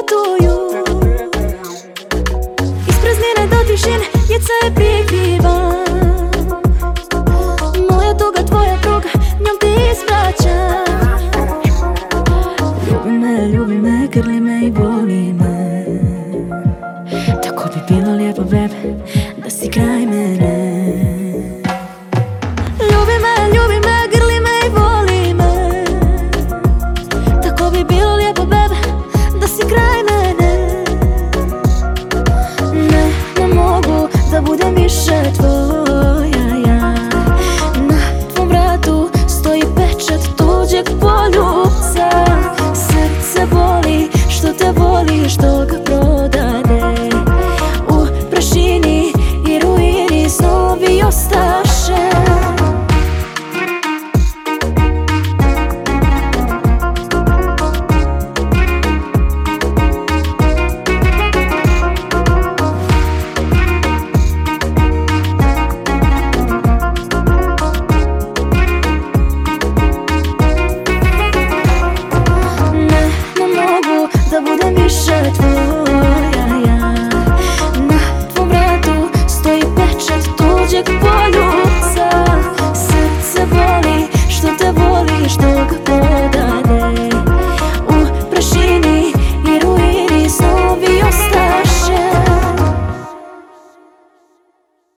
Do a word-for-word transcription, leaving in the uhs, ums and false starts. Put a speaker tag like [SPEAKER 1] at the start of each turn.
[SPEAKER 1] putuju. Iz praznine do tišine djeca je prikrivam. Moja tuga, tvoja pruga, njom ti ispraćam. Ljubi me, ljubi me, grli me i voli me. Tako bi bilo lijepo, bebe, da si kraj mene. Ljubi me, ljubi me, grli me i voli me. Tako bi bilo lijepo, bebe, da si kraj mene. Ne, ne mogu da budem više tvoja, ja. Na tvom vratu stoji pečat tuđeg poljubca. Srce boli što te voli, što ga prodade. U prašini i ruini snovi ostaše. Da budem više tvoja, ja. Na tvom vratu stoji pečat tuđeg poljubca. Srce boli što te voli, što ga boli.